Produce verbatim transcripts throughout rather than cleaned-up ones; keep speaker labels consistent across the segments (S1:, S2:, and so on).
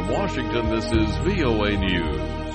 S1: From Washington, this is V O A News.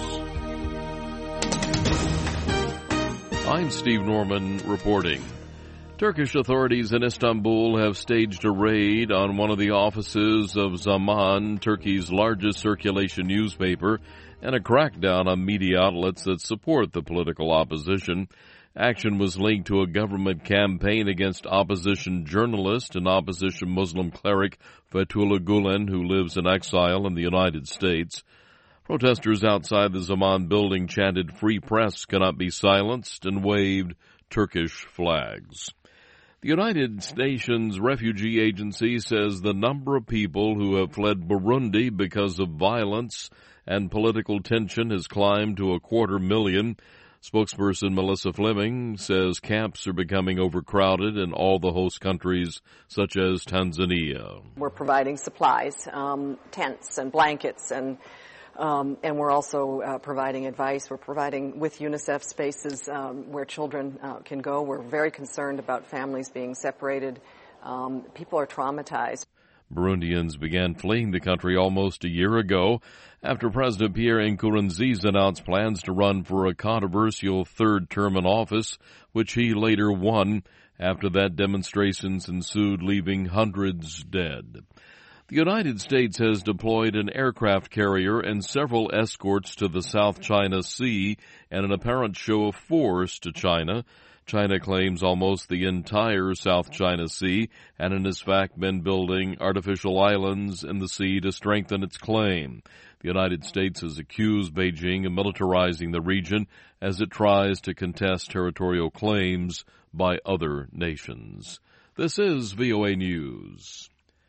S1: I'm Steve Norman reporting. Turkish authorities in Istanbul have staged a raid on one of the offices of Zaman, Turkey's largest circulation newspaper, and a crackdown on media outlets that support the political opposition. Action was linked to a government campaign against opposition journalist and opposition Muslim cleric Fethullah Gulen, who lives in exile in the United States. Protesters outside the Zaman building chanted, "Free press cannot be silenced," and waved Turkish flags. The United Nations Refugee Agency says the number of people who have fled Burundi because of violence and political tension has climbed to a quarter million. Spokesperson Melissa Fleming says camps are becoming overcrowded in all the host countries, such as Tanzania.
S2: We're providing supplies, um, tents and blankets, and um, and we're also uh, providing advice. We're providing with UNICEF spaces um, where children uh, can go. We're very concerned about families being separated. Um, people are traumatized.
S1: Burundians began fleeing the country almost a year ago after President Pierre Nkurunziza announced plans to run for a controversial third term in office, which he later won. After that, demonstrations ensued, leaving hundreds dead. The United States has deployed an aircraft carrier and several escorts to the South China Sea in an apparent show of force to China. China claims almost the entire South China Sea and in fact been building artificial islands in the sea to strengthen its claim. The United States has accused Beijing of militarizing the region as it tries to contest territorial claims by other nations. This is V O A News.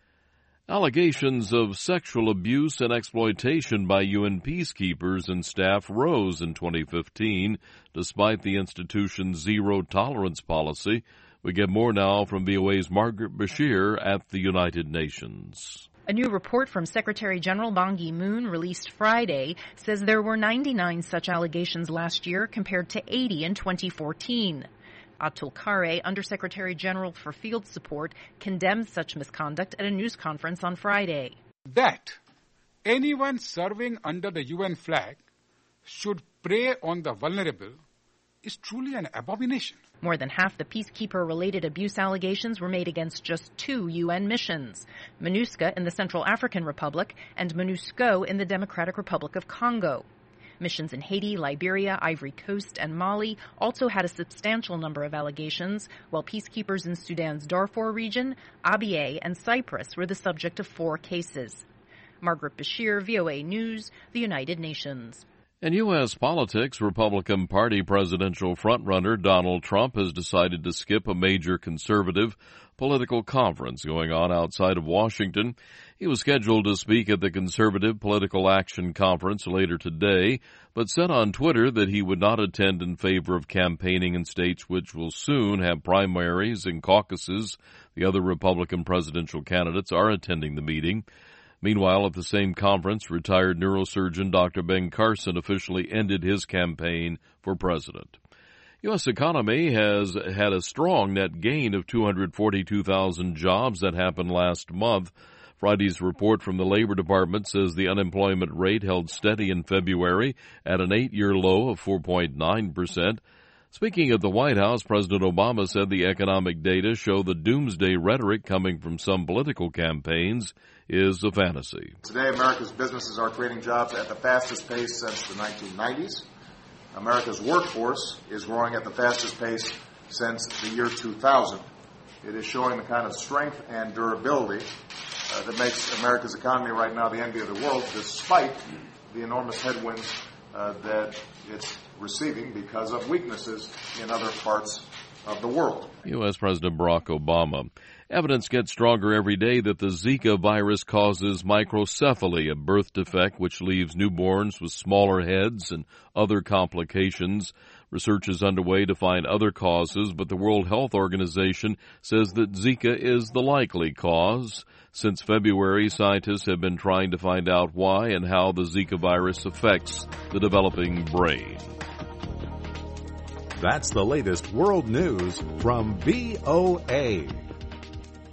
S1: Allegations of sexual abuse and exploitation by U N peacekeepers and staff rose in twenty fifteen, despite the institution's zero-tolerance policy. We get more now from V O A's Margaret Bashir at the United Nations.
S3: A new report from Secretary General Ban Ki-moon released Friday says there were ninety-nine such allegations last year compared to eighty in twenty fourteen. Atul Khare, Undersecretary General for Field Support, condemned such misconduct at a news conference on Friday.
S4: That anyone serving under the U N flag should prey on the vulnerable is truly an abomination.
S3: More than half the peacekeeper-related abuse allegations were made against just two U N missions, MINUSCA in the Central African Republic and MONUSCO in the Democratic Republic of Congo. Missions in Haiti, Liberia, Ivory Coast, and Mali also had a substantial number of allegations, while peacekeepers in Sudan's Darfur region, Abyei, and Cyprus were the subject of four cases. Margaret Bashir, V O A News, the United Nations.
S1: In U S politics, Republican Party presidential frontrunner Donald Trump has decided to skip a major conservative political conference going on outside of Washington. He was scheduled to speak at the Conservative Political Action Conference later today, but said on Twitter that he would not attend in favor of campaigning in states which will soon have primaries and caucuses. The other Republican presidential candidates are attending the meeting. Meanwhile, at the same conference, retired neurosurgeon Doctor Ben Carson officially ended his campaign for president. U S economy has had a strong net gain of two hundred forty-two thousand jobs that happened last month. Friday's report from the Labor Department says the unemployment rate held steady in February at an eight-year low of four point nine percent. Speaking at the White House, President Obama said the economic data show the doomsday rhetoric coming from some political campaigns is a fantasy.
S5: Today, America's businesses are creating jobs at the fastest pace since the nineteen nineties. America's workforce is growing at the fastest pace since the year two thousand. It is showing the kind of strength and durability uh, that makes America's economy right now the envy of the world, despite the enormous headwinds uh, that it's receiving because of weaknesses in other parts of the world.
S1: U S. President Barack Obama. Evidence gets stronger every day that the Zika virus causes microcephaly, a birth defect which leaves newborns with smaller heads and other complications. Research is underway to find other causes, but the World Health Organization says that Zika is the likely cause. Since February, scientists have been trying to find out why and how the Zika virus affects the developing brain.
S6: That's the latest world news from V O A.